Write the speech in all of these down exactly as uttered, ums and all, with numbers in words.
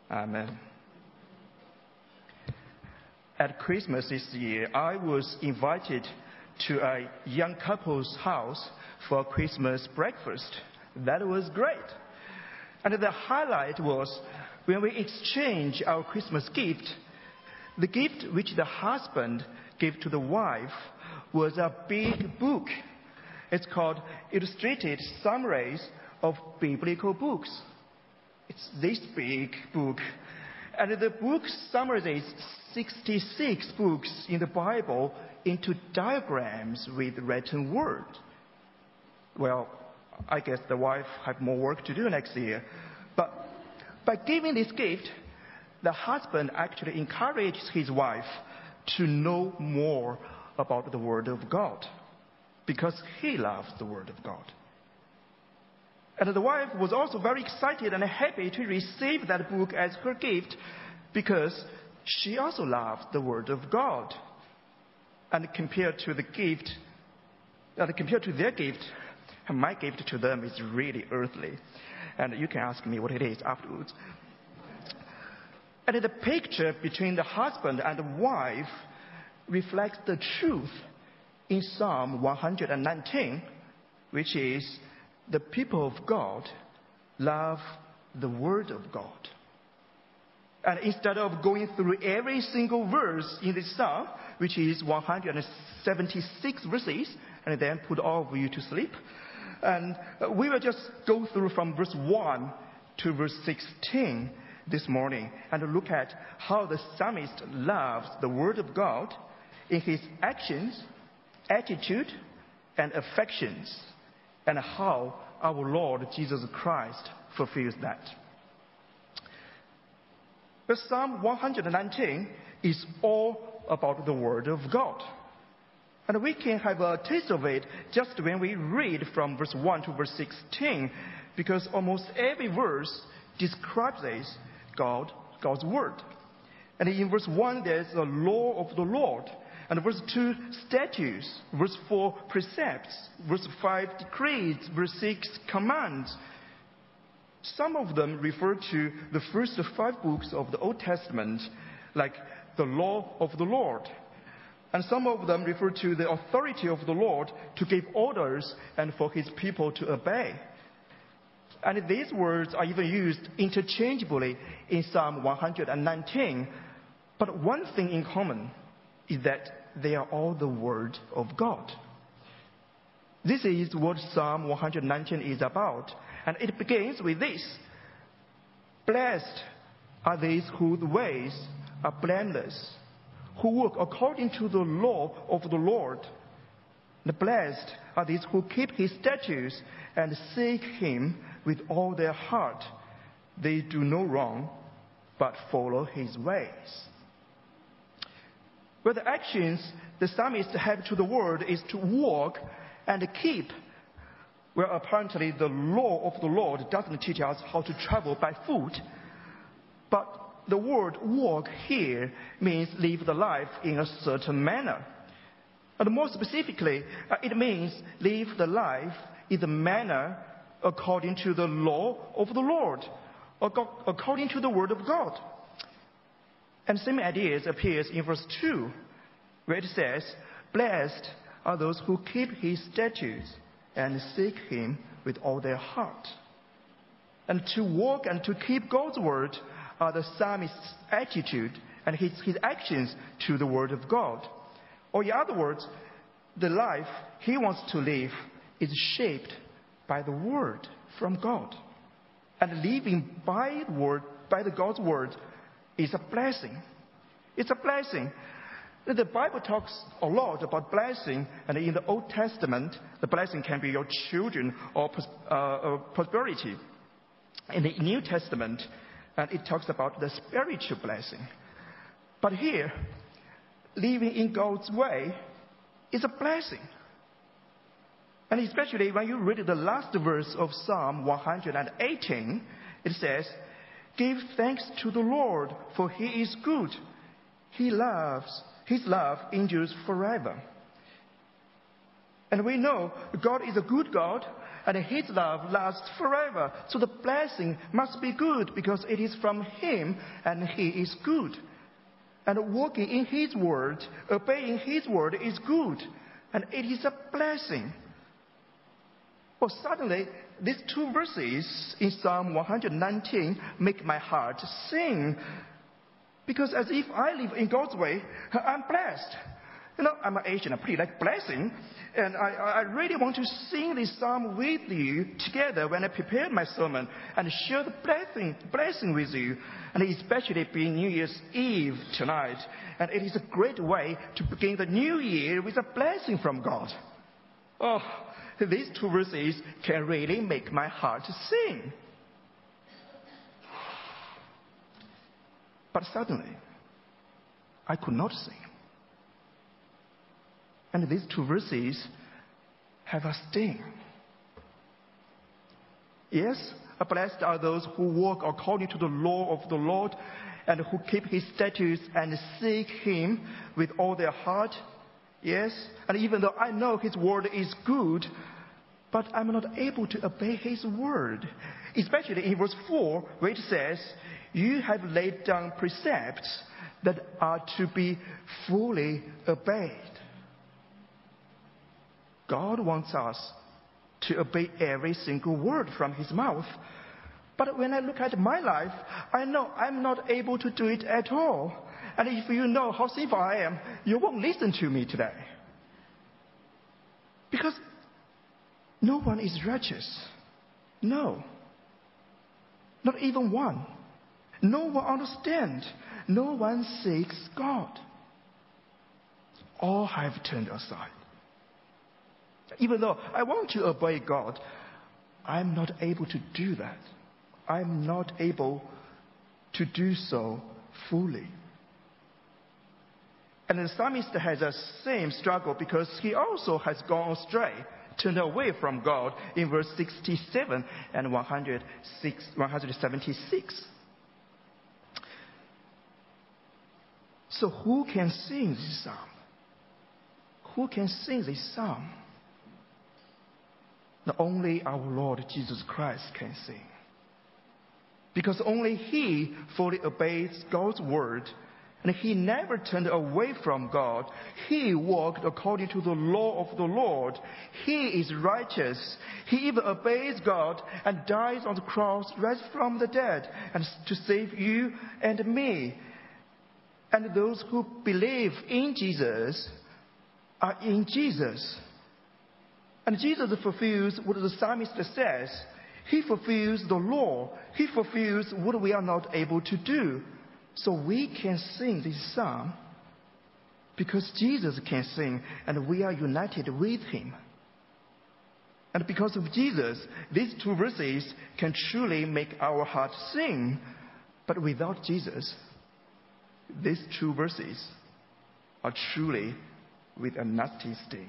Amen. At Christmas this year, I was invited to a young couple's house for a Christmas breakfast. That was great. And the highlight was when we exchanged our Christmas gift. The gift which the husband gave to the wife was a big book. It's called Illustrated Summaries of Biblical Books. It's this big book. And the book summarizes sixty-six books in the Bible into diagrams with written word. Well, I guess the wife have more work to do next year. But by giving this gift, the husband actually encourages his wife to know more about the Word of God because he loves the Word of God. And the wife was also very excited and happy to receive that book as her gift because she also loves the Word of God. And compared to the gift, uh, compared to their gift, my gift to them is really earthly. And you can ask me what it is afterwards. And the picture between the husband and the wife reflects the truth in Psalm one nineteen, which is the people of God love the Word of God. And instead of going through every single verse in this psalm, which is one hundred seventy-six verses, and then put all of you to sleep, and we will just go through from verse one to verse sixteen this morning and look at how the psalmist loves the Word of God in his actions, attitude, and affections, and how our Lord Jesus Christ fulfills that. But Psalm one nineteen is all about the Word of God. And we can have a taste of it just when we read from verse one to verse sixteen, because almost every verse describes God, God's Word. And in verse one, there's the law of the Lord. And verse two, statutes. Verse four, precepts. Verse five, decrees. Verse six, commands. Some of them refer to the first five books of the Old Testament, like the law of the Lord. And some of them refer to the authority of the Lord to give orders and for his people to obey. And these words are even used interchangeably in Psalm one nineteen. But one thing in common is that they are all the Word of God. This is what Psalm one nineteen is about. And it begins with this: blessed are these whose ways are blameless, who walk according to the law of the Lord. And blessed are these who keep his statutes and seek him with all their heart. They do no wrong, but follow his ways. Well, the actions the psalmist have to the word is to walk and keep. Well, apparently the law of the Lord doesn't teach us how to travel by foot. But the word walk here means live the life in a certain manner. And more specifically, it means live the life in the manner according to the law of the Lord, according to the Word of God. And same ideas appears in verse two, where it says, blessed are those who keep his statutes and seek him with all their heart. And to walk and to keep God's word are the psalmist's attitude and his, his actions to the Word of God. Or in other words, the life he wants to live is shaped by the Word from God. And living by the Word, by the God's Word, is a blessing. It's a blessing. The Bible talks a lot about blessing, and in the Old Testament, the blessing can be your children or uh, prosperity. In the New Testament, and it talks about the spiritual blessing. But here, living in God's way is a blessing. And especially when you read the last verse of Psalm one eighteen, it says, give thanks to the Lord, for he is good. He loves, his love endures forever. And we know God is a good God, and his love lasts forever. So the blessing must be good because it is from him and he is good. And walking in his word, obeying his word is good, and it is a blessing. Well, suddenly, these two verses in Psalm one nineteen make my heart sing. Because as if I live in God's way, I'm blessed. You know, I'm an Asian, I pretty like blessing. And I, I really want to sing this psalm with you together when I prepared my sermon and share the blessing, blessing with you. And especially being New Year's Eve tonight. And it is a great way to begin the new year with a blessing from God. Oh, these two verses can really make my heart sing. But suddenly, I could not sing. And these two verses have a sting. Yes, blessed are those who walk according to the law of the Lord and who keep his statutes and seek him with all their heart. Yes, and even though I know his word is good, but I'm not able to obey his word. Especially in verse four, where it says, you have laid down precepts that are to be fully obeyed. God wants us to obey every single word from his mouth. But when I look at my life, I know I'm not able to do it at all. And if you know how sinful I am, you won't listen to me today. Because no one is righteous. No. Not even one. No one understands. No one seeks God. All have turned aside. Even though I want to obey God, I'm not able to do that. I'm not able to do so fully. And the psalmist has the same struggle because he also has gone astray, turned away from God in verse sixty-seven and one seventy-six. So who can sing this psalm? Who can sing this psalm? Not only our Lord Jesus Christ can sing. Because only he fully obeys God's word, and he never turned away from God. He walked according to the law of the Lord. He is righteous. He even obeys God and dies on the cross, rose from the dead, and to save you and me. And those who believe in Jesus are in Jesus. And Jesus fulfills what the psalmist says. He fulfills the law. He fulfills what we are not able to do. So we can sing this psalm because Jesus can sing and we are united with him. And because of Jesus, these two verses can truly make our heart sing. But without Jesus, these two verses are truly with a nasty sting.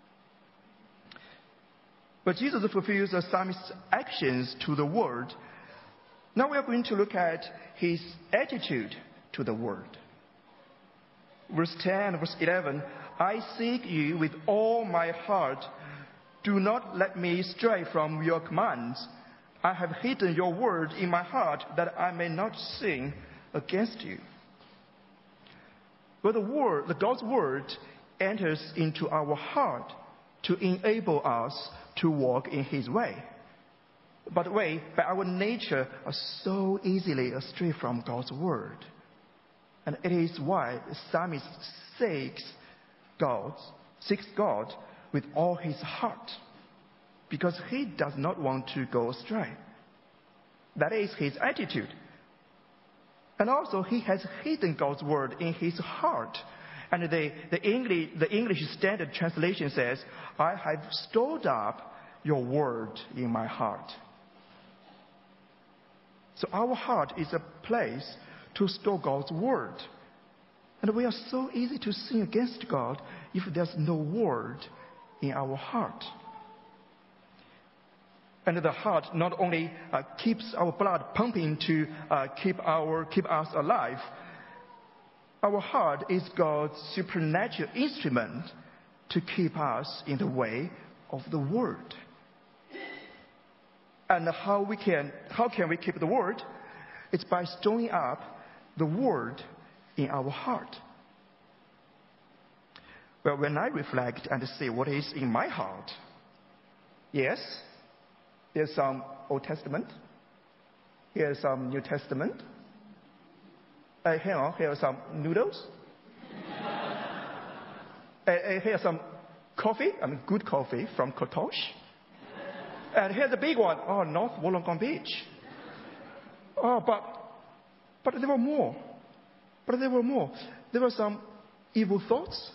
But Jesus fulfills the psalmist's actions to the word. Now we are going to look at his attitude to the word. Verse ten, verse eleven, I seek you with all my heart. Do not let me stray from your commands. I have hidden your word in my heart that I may not sin against you. But the word, the God's word enters into our heart to enable us to walk in his way. But we, by our nature, are so easily astray from God's word. And it is why the psalmist seeks God, seeks God with all his heart. Because he does not want to go astray. That is his attitude. And also he has hidden God's word in his heart. And the, the, English, the English Standard Translation says, I have stored up your word in my heart. So our heart is a place to store God's word. And we are so easy to sin against God if there's no word in our heart. And the heart not only uh, keeps our blood pumping to uh, keep, our, keep us alive, our heart is God's supernatural instrument to keep us in the way of the word. And how we can, how can we keep the word? It's by storing up the word in our heart. Well, when I reflect and see what is in my heart, yes, there's some Old Testament, here's some New Testament, uh, hang on, here's some noodles, uh, uh, here's some coffee, I mean good coffee from Kotosh, and here's the big one, oh, North Wollongong Beach. Oh, but, but there were more. But there were more. There were some evil thoughts,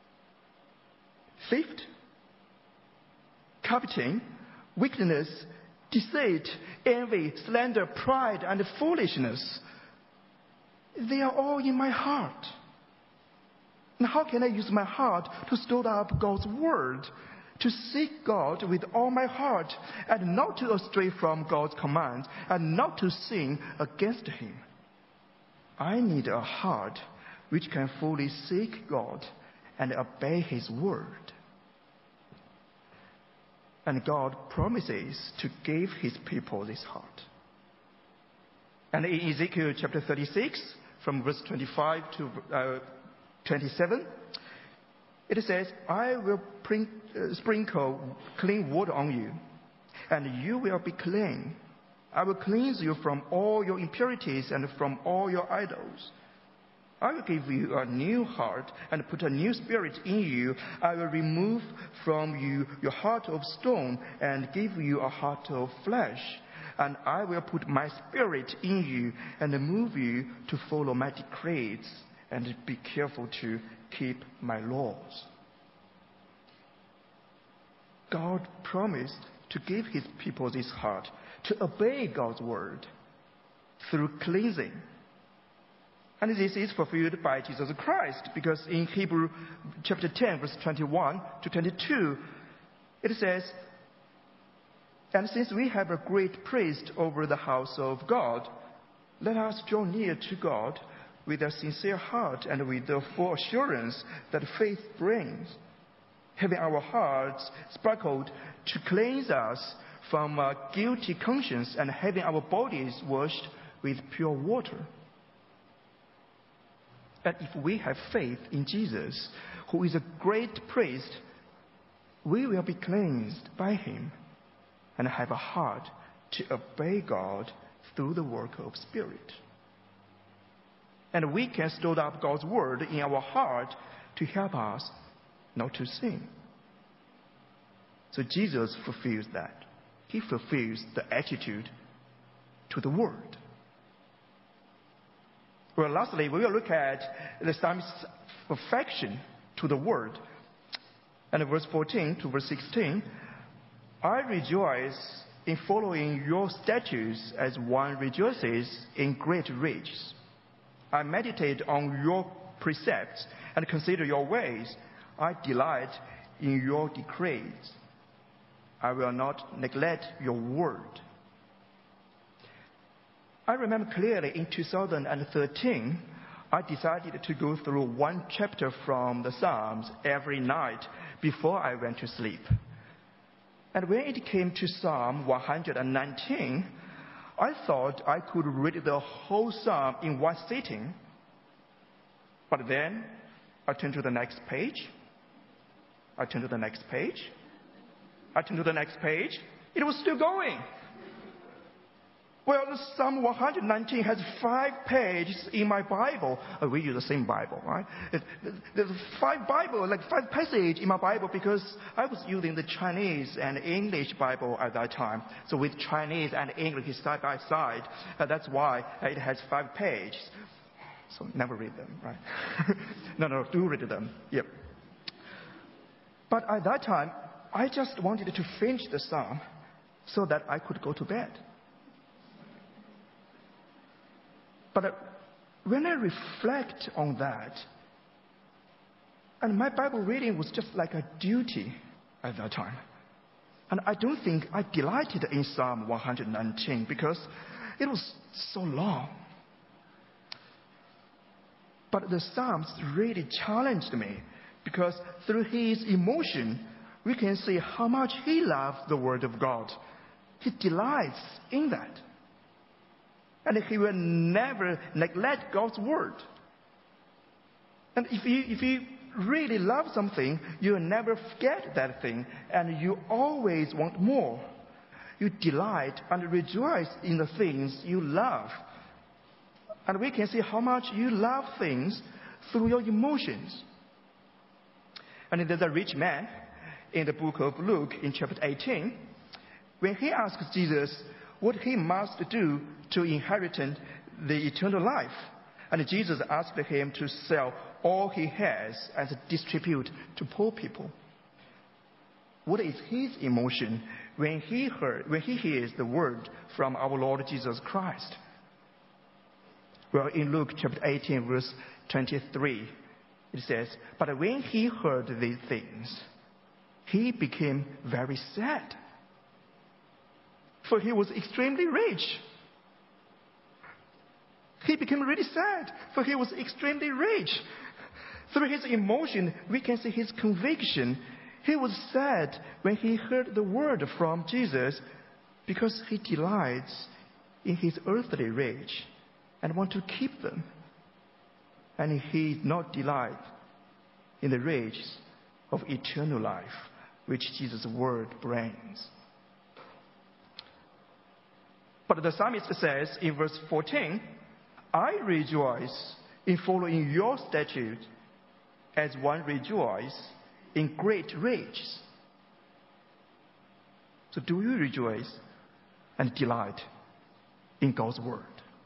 theft, coveting, wickedness, deceit, envy, slander, pride, and foolishness. They are all in my heart. And how can I use my heart to store up God's word, to seek God with all my heart, and not to astray from God's commands, and not to sin against Him? I need a heart which can fully seek God and obey His word. And God promises to give His people this heart. And in Ezekiel chapter thirty-six, from verse twenty-five to uh, twenty-seven, it says, I will bring, uh, sprinkle clean water on you, and you will be clean. I will cleanse you from all your impurities and from all your idols. I will give you a new heart and put a new spirit in you. I will remove from you your heart of stone and give you a heart of flesh. And I will put my spirit in you and move you to follow my decrees and be careful to keep my laws. God promised to give His people this heart, to obey God's word through cleansing. And this is fulfilled by Jesus Christ, because in Hebrew chapter ten, verse twenty-one to twenty-two, it says, and since we have a great priest over the house of God, let us draw near to God with a sincere heart and with the full assurance that faith brings, having our hearts sprinkled to cleanse us from a guilty conscience and having our bodies washed with pure water. And if we have faith in Jesus, who is a great priest, we will be cleansed by Him and have a heart to obey God through the work of Spirit. And we can store up God's word in our heart to help us not to sin. So Jesus fulfills that. He fulfills the attitude to the word. Well, lastly, we will look at the psalmist's affection to the word. And verse fourteen to verse sixteen, I rejoice in following your statutes as one rejoices in great riches. I meditate on your precepts and consider your ways. I delight in your decrees. I will not neglect your word. I remember clearly in two thousand thirteen, I decided to go through one chapter from the Psalms every night before I went to sleep. And when it came to Psalm one hundred nineteen, I thought I could read the whole psalm in one sitting. But then I turned to the next page. I turned to the next page. I turned to the next page. It was still going. Well, Psalm one hundred nineteen has five pages in my Bible. Oh, we use the same Bible, right? It, there's five Bible, like five passages in my Bible, because I was using the Chinese and English Bible at that time. So with Chinese and English side by side, uh, that's why it has five pages. So never read them, right? no, no, do read them. Yep. But at that time, I just wanted to finish the psalm so that I could go to bed. But when I reflect on that, and my Bible reading was just like a duty at that time. And I don't think I delighted in Psalm one hundred nineteen because it was so long. But the Psalms really challenged me, because through his emotion, we can see how much he loved the Word of God He delights in that. And he will never neglect God's word. And if you, if you really love something, you will never forget that thing. And you always want more. You delight and rejoice in the things you love. And we can see how much you love things through your emotions. And there's a rich man in the book of Luke in chapter eighteen. When he asks Jesus what he must do to inherit the eternal life. And Jesus asked him to sell all he has and distribute to poor people. What is his emotion when he heard, when he hears the word from our Lord Jesus Christ? Well, in Luke chapter eighteen, verse twenty-three, it says, "But when he heard these things, he became very sad. For he was extremely rich." He became really sad, for he was extremely rich. Through his emotion, we can see his conviction. He was sad when he heard the word from Jesus because he delights in his earthly rich and want to keep them. And he did not delight in the riches of eternal life, which Jesus' word brings. But the psalmist says in verse fourteen, "I rejoice in following your statute as one rejoices in great riches." So do you rejoice and delight in God's word?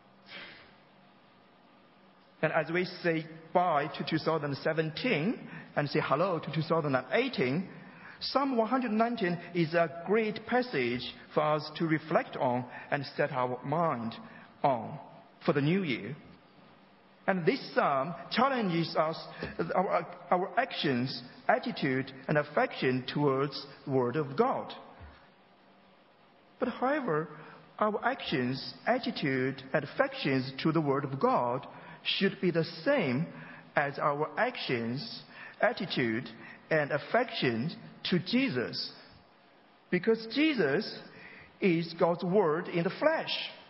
And as we say bye to two thousand seventeen and say hello to two thousand eighteen, Psalm one nineteen is a great passage for us to reflect on and set our mind on for the new year. And this psalm challenges us, our, our actions, attitude, and affection towards the word of God. But however, our actions, attitude, and affections to the word of God should be the same as our actions, attitude, and affections to Jesus. Because Jesus is God's word in the flesh.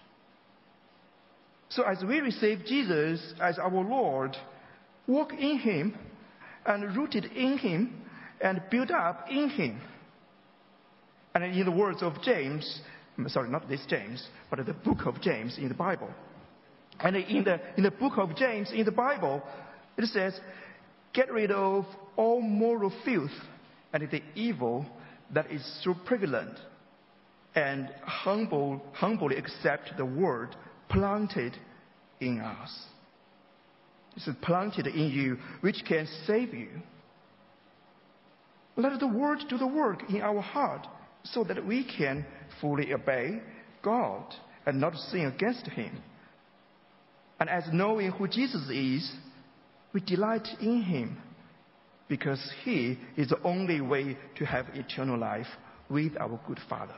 So as we receive Jesus as our Lord, walk in him and rooted in him and built up in him. And in the words of James, sorry, not this James, but the book of James in the Bible. And in the, in the book of James in the Bible, it says, "Get rid of all moral filth and the evil that is so prevalent, and humble, humbly accept the word planted in us." It's planted in you, which can save you. Let the word do the work in our heart so that we can fully obey God and not sin against him. And as knowing who Jesus is, we delight in him because he is the only way to have eternal life with our good Father.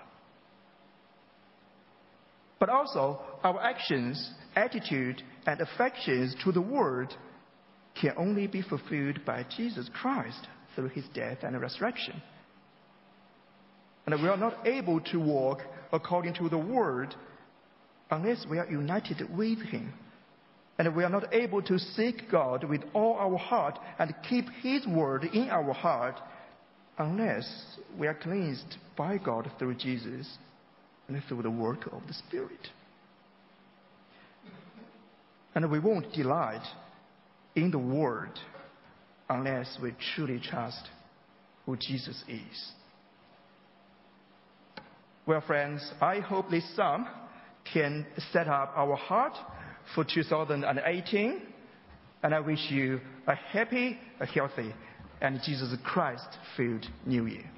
But also, our actions, attitude, and affections to the word can only be fulfilled by Jesus Christ through his death and resurrection. And we are not able to walk according to the word unless we are united with him. And we are not able to seek God with all our heart and keep his word in our heart unless we are cleansed by God through Jesus and through the work of the Spirit. And we won't delight in the word unless we truly trust who Jesus is. Well, friends, I hope this psalm can set up our heart for two thousand eighteen, and I wish you a happy, a healthy, and Jesus Christ-filled New Year.